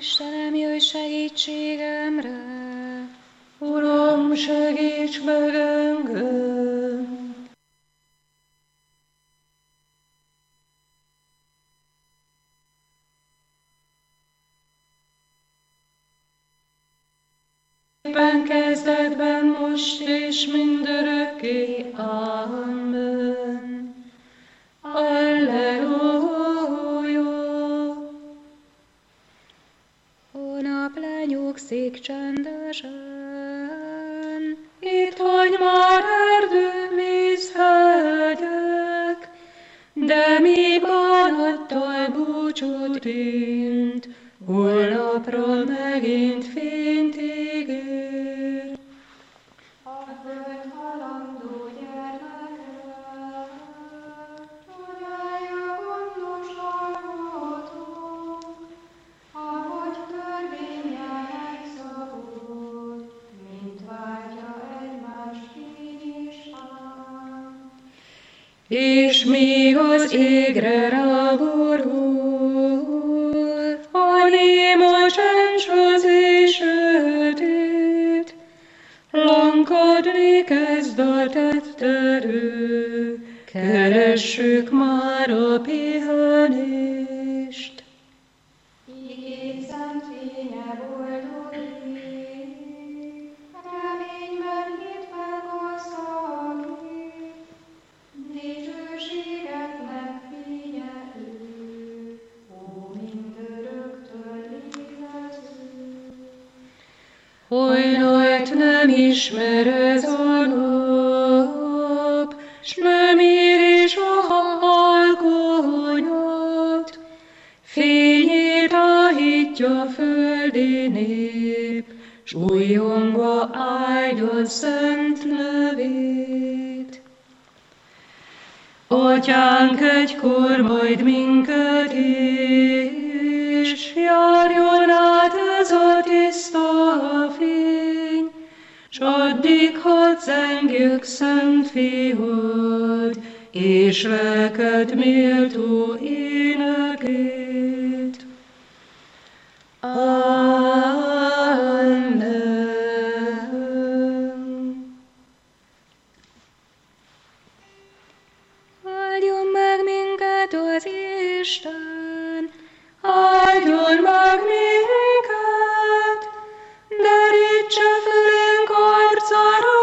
Istenem, jöjj segítségemre! Uram, segíts meg engem! Éppen kezdetben, most és mindörökké. Amen. Alleluja! Hónap lenyugszik csendesen, Itt hagy már erdő, vízhegyek, de mi bánattal búcsút int, holnapra megint fényt ígér. A föld halandó gyermeke, csodálja gondos alkotó, ahogy törvénye megszabott, mint vágyja egymást Isten. És míg az égre ráborul, a néma csend s az éj sötét, lankadni kezd a tetterő, keressük már a pihenést. Igény szent fénye boldogít, reményben hit megasztalít, dicsőségeknek figyelő, ó mindöröktől létező. Hajnalt nem ismer ez a nap, s nem ér is a alkonyat, fényét áhítja földi nép, s újongva áldja szent nevét. Atyánk, egykor majd minket és járjon át ez a tiszta fény, s addig hadd zengjük szent fiad, és lelked méltó énekét. Amen. áldjon meg minket az Isten! Áldjon meg minket, derítse fölénk arca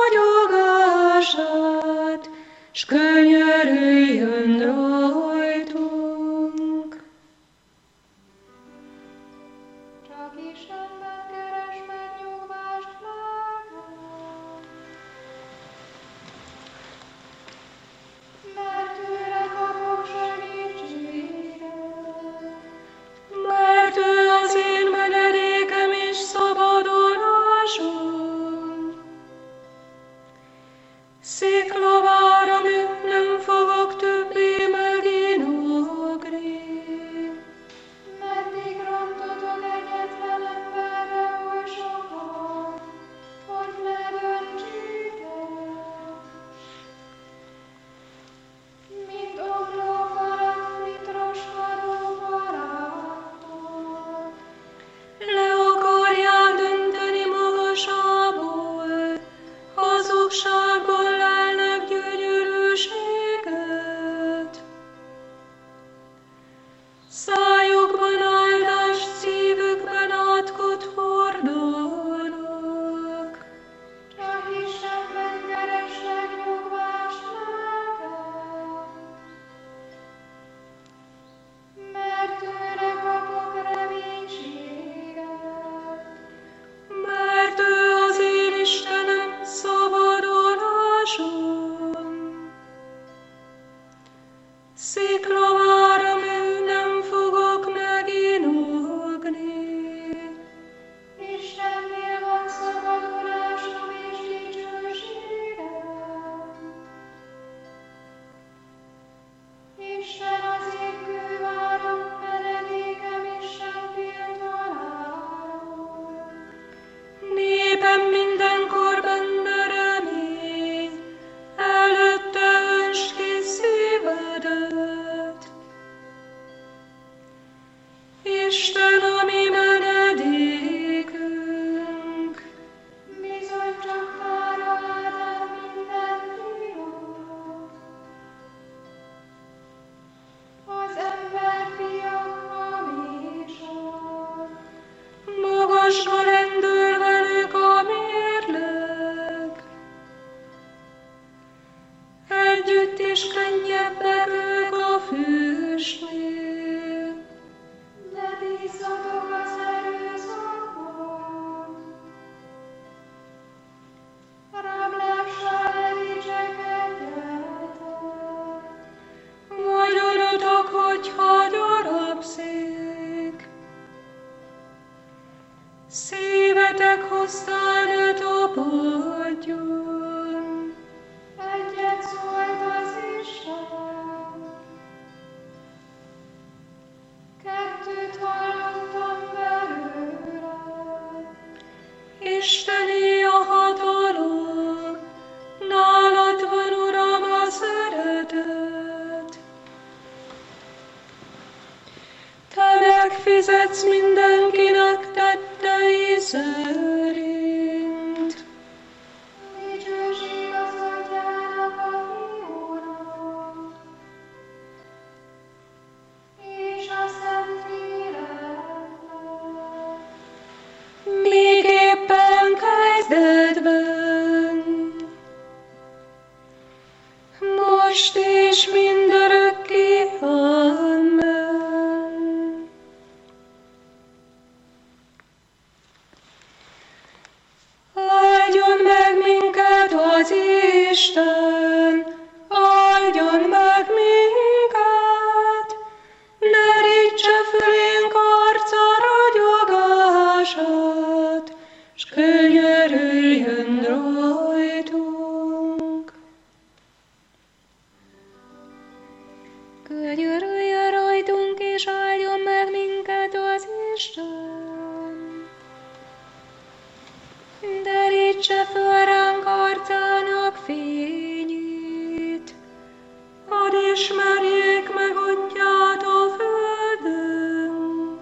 ragyogását, s könyörüljön rajtunk. Csak Istenben keres megnyugvást lelkem, mert tőle kapok segítséget. Mert ő az én menedékem és szabadulásom. Sziklavára nem fogok többé meginogni. Meddig rontotok egyetlen emberre oly sokat, hogy ne döntsétek? Mint ollófalat, mint roskadó barátok. Le akarják dönteni magasából, hazugságból lelnek gyönyörű Mindenütt is könnyebbek ők a füstnél. De bízzatok az erőszakban. Rablással ne dicsekedjetek. Vagyonotok, hogyha gyarapszik. Szívetek hozzá ne tapadjon. Egyet szólt az Isten. Kettőt hallottam belőle. Isteni a hatalom, nálad van, Uram, a szeretet. Te megfizetsz mindenkinek tettei szerint. Dicsőség az Atyának, a Fiúnak, és a Szentléleknek. Miképpen kezdetben, most és mindörökké. Amen. Áldjon meg minket az Isten, áldjon meg minket, merítse fölénk arca ragyogását, s könyörüljön rajtunk. Könyörüljön rajtunk, és áldjon meg minket az Isten. Derítse föl ránk arcának fényét. Hadd ismerjék meg Atyát a földön,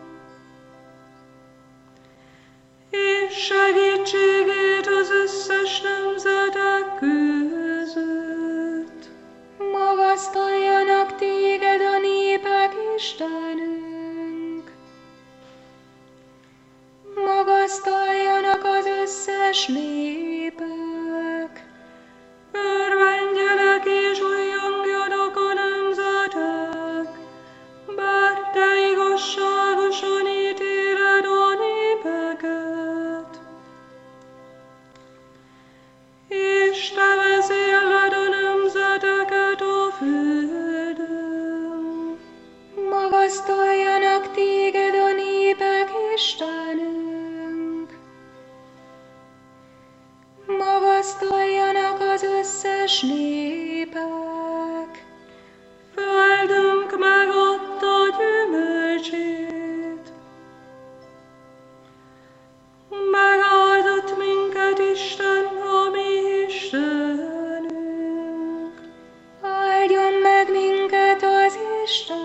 és segítségét az összes nemzetek között. Magasztaljanak téged a népek, Istenünk. Magasztaljanak az összes népek. Örvendjenek és újjongjanak a nemzetek, bár te igazságosan ítéled a népeket. És te vezérled a nemzeteket a földön. Magasztaljanak téged a népek, Istenünk. Magasztaljanak az összes népek. Földünk megadta gyümölcsét. Megáldott minket Isten, a mi Istenünk. Áldjon meg minket az Isten.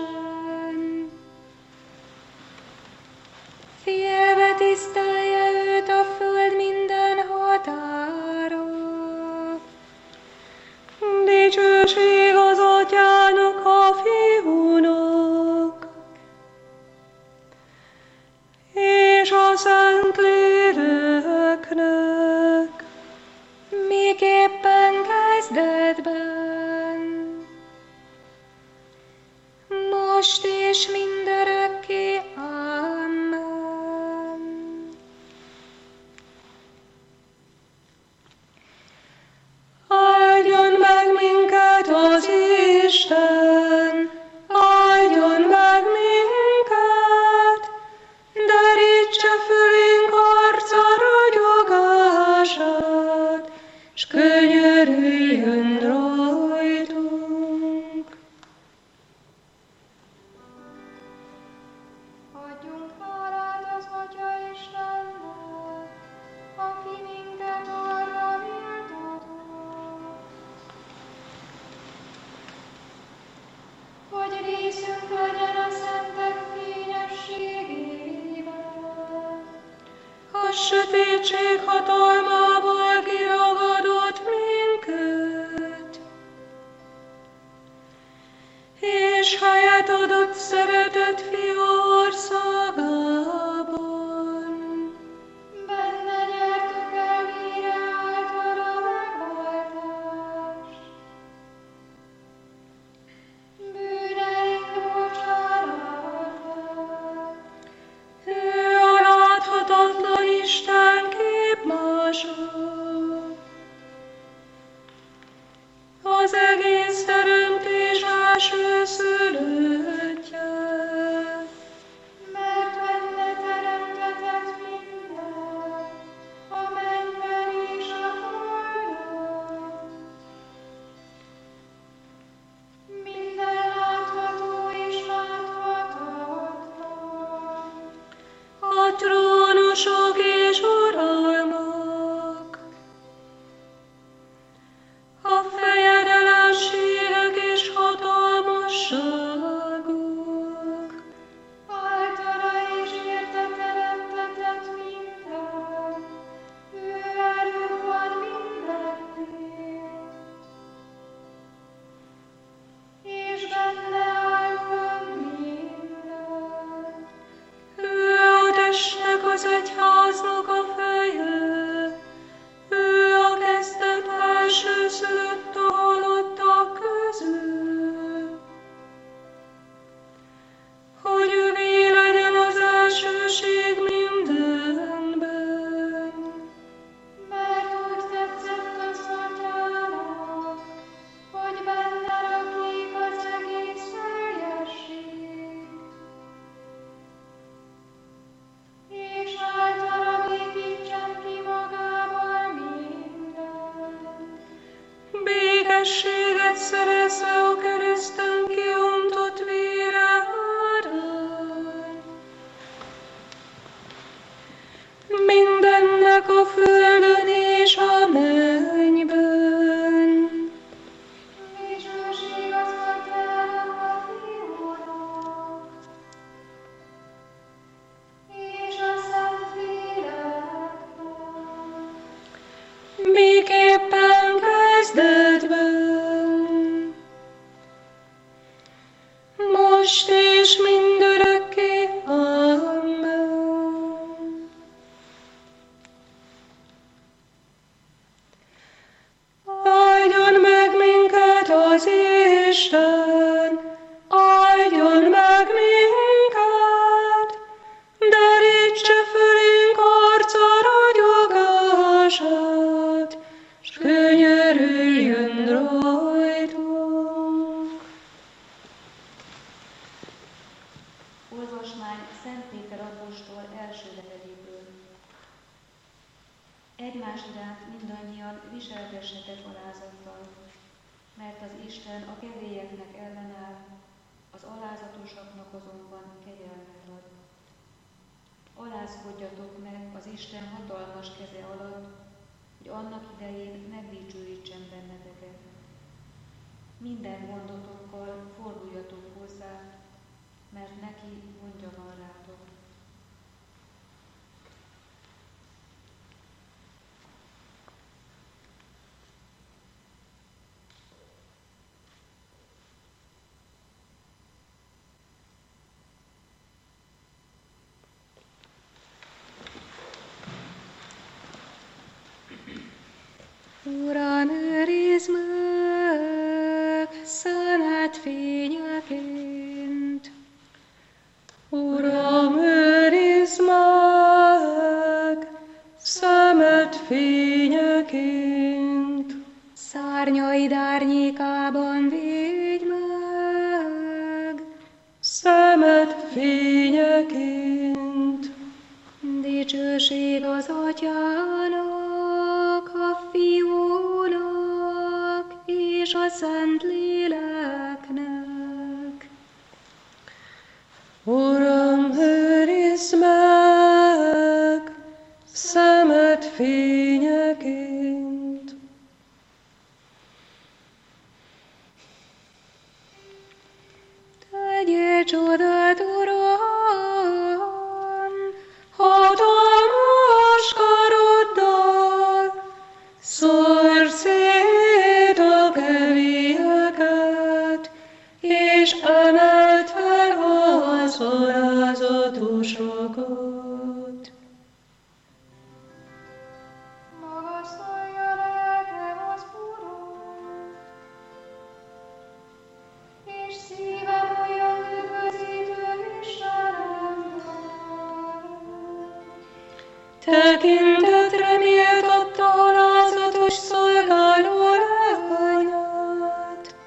Félve tisztelje őt a föld minden határa. Dicsőség az Atyának, a Fiúnak, és a Szentléleknek. Miképpen kezdetben, most és mindörökké. Amen. Áldjon meg minket az Isten, áldjon meg minket, derítse fölénk arca ragyogását, s könyörüljön rajtunk. Adjunk hálát az Atya Istennek, aki minket arra méltatott, hogy részünk legyen a szentek fényességében. A sötétség hatalmából kiragadott minket, és helyet adott szeretett Fia országában. Benne nyertük el vére által a megváltást, dicsőséget szerezve a kereszten kiontott vére árán. Mindennek a földön és a mennyben. Dicsőség az Atyának, a Fiúnak, és a Szentléleknek. Miképpen kezdetben, most és mindörökké. Amen. Áldjon meg minket az Isten, áldjon meg minket, derítse fölénk arca ragyogását, s könyörüljön rajtunk. Olvasmány Szent Péter apostol első leveléből. Egymás iránt mindannyian viselgessetek alázattal, mert az Isten a kevélyeknek ellenáll, az alázatosaknak azonban kegyelmet ad. Alázkodjatok meg az Isten hatalmas keze alatt, hogy annak idején megdicsőítsen benneteket. Minden gondotokkal forduljatok hozzá, mert neki gondja van rátok. Uram, őrizd meg szemed fényeként. Uram, őrizd meg szemed fényeként. Szárnyaid árnyékában védj meg. Szemed fényeként. Dicsőség az Atyának, a Fiúnak és a Szentléleknek. Uram, őrizd meg szemed fényeként. Tegyél csodát, Uram, hatalmas karoddal, szórd szét a kevélyeket, és emeld fel az alázatosokat. Magasztalja lelkem az Urat, és szívem olyan üdvözítő Istenemben. Tekintetre méltatta alázatos szolgáló lányát.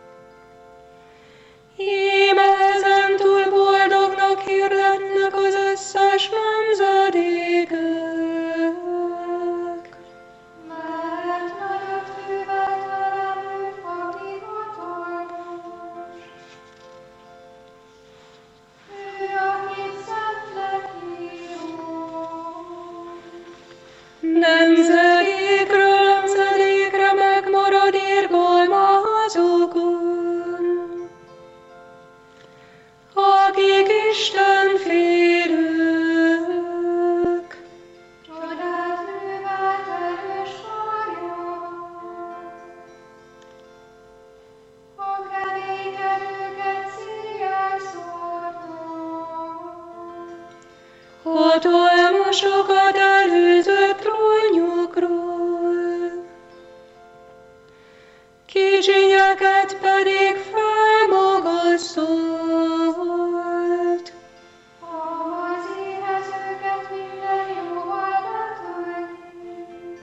Íme ezentúl boldognak hirdetnek az összes nemzedékek. Mert nagyot művelt velem ő, aki hatalmas. Ő, akit szentlek hívunk. Nemzedékről nemzedékre megmarad irgalmazokon, akik Isten félők. Csodát művelt erős karjával. A kevékenőket szívják szórnak. Hatalmasokat előzött trónjukról, kicsinyeket pedig felmagasztolt. Az éhezőket minden jóval betölti.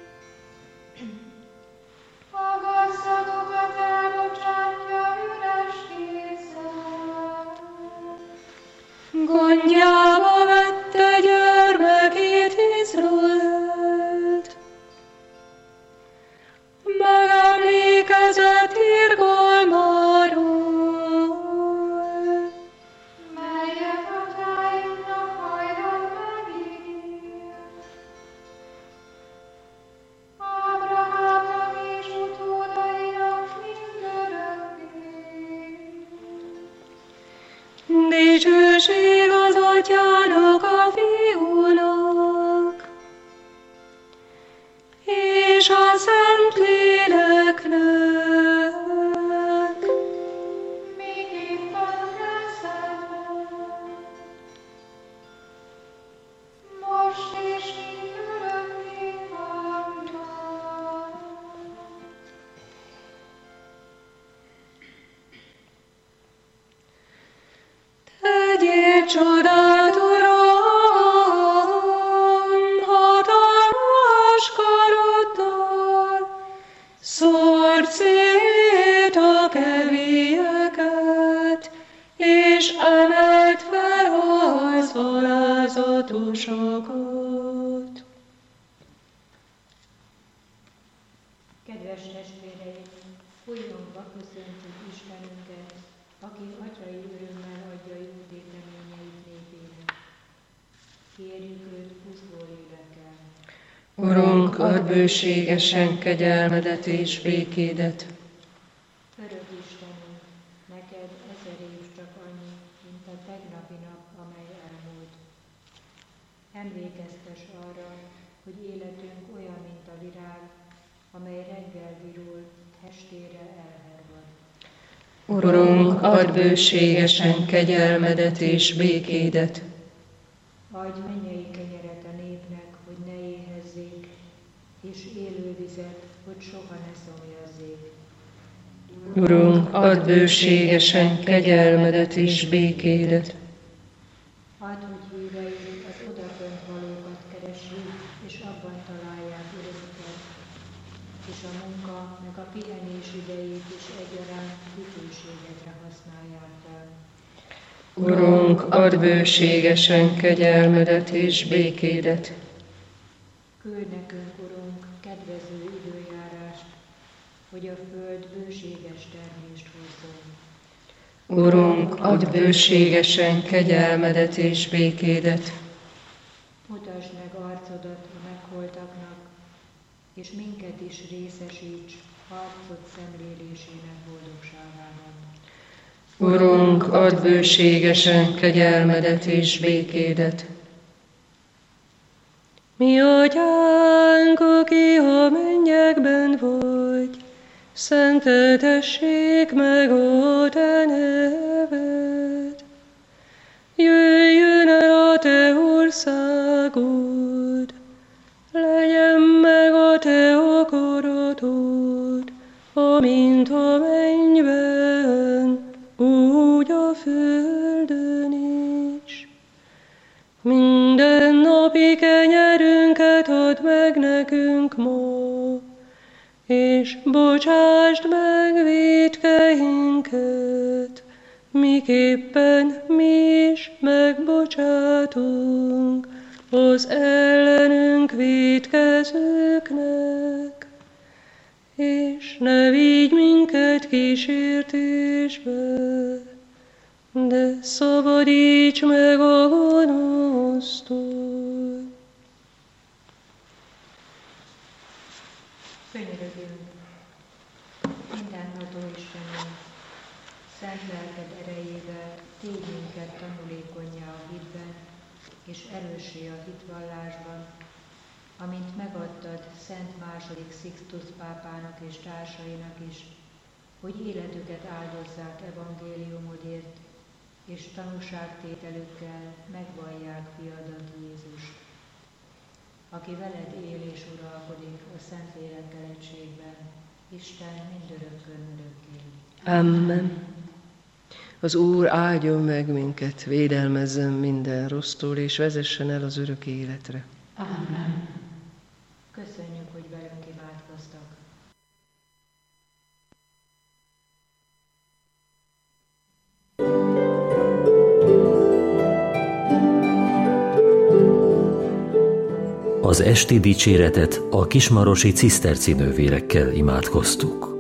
A gazdagokat elbocsátja üres kézzel. Gondjába vette gyermekét Izraelt, megemlékezett arcét a kevélyeket, és emelt fel az alázatosokat. Kedves testvéreim, újjongva köszöntjük Istenünket, aki atyai örömmel adja jó téteményeit népének. Kérjük őt buzgó lélekkel. Urunk, add bőségesen kegyelmedet és békédet. Örök Istenünk, neked 1000 év csak annyi, mint a tegnapi nap, amely elmúlt. Emlékeztes arra, hogy életünk olyan, mint a virág, amely reggel virul, estére elhervad. Urunk, add bőségesen kegyelmedet és békédet. Adj mennyei kenyeret a népnek, hogy ne éhezzék, és élő vizet, hogy soha ne szomjazzék. Urunk, add bőségesen kegyelmedet és békédet. Add, hogy híveink az odafönt valókat keressék, és abban találják örömüket, és a munka meg a pihenés idejét is egyaránt dicsőségedre használják fel. Urunk, add bőségesen kegyelmedet és békédet. Küld nekünk, Urunk, kedvező időjárást, hogy a föld bőséges termést hozzon. Urunk, add bőségesen kegyelmedet és békédet. Mutasd meg arcodat a megholtaknak, és minket is részesíts arcod szemlélésének boldogságában. Urunk, add bőségesen kegyelmedet és békédet. Mi atyánk, aki a mennyekben vagy, szenteltessék meg a te neved. Jöjjön el a te országod, legyen meg a te akaratod, amint a mennyben, úgy a földön is. Minden napi kenyerünket add meg nekünk ma, és bocsásd meg vétkeinket, miképpen mi is megbocsátunk az ellenünk vétkezőknek, és ne vigy minket kísértésbe, de szabadíts meg a gonosztól. Könyörögünk, mindenható Istenünk, szent lelked erejével tégy minket tanulékonnyá a hitben, és erőssé a hitvallásban, amint megadtad Szent II. Sixtus pápának és társainak is, hogy életüket áldozzák evangéliumodért, és tanúságtételükkel megvallják fiadat Jézust, aki veled él és uralkodik a Szentlélekkel egységben, Isten mindörökkön örökké. Amen. Az Úr áldjon meg minket, védelmezzen minden rossztól, és vezessen el az örök életre. Amen. Köszönjük, hogy velünk imádkoztak. Az esti dicséretet a kismarosi ciszterci nővérekkel imádkoztuk.